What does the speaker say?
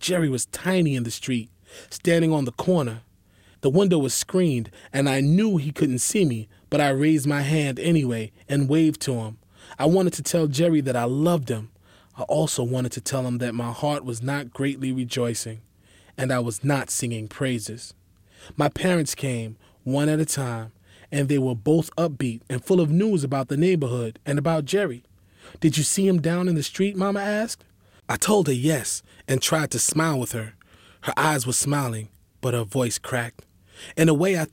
Jerry was tiny in the street, standing on the corner. The window was screened, and I knew he couldn't see me, but I raised my hand anyway and waved to him. I wanted to tell Jerry that I loved him. I also wanted to tell him that my heart was not greatly rejoicing, and I was not singing praises. My parents came, one at a time, and they were both upbeat and full of news about the neighborhood and about Jerry. "Did you see him down in the street?" Mama asked. I told her yes and tried to smile with her. Her eyes were smiling, but her voice cracked. In a way, I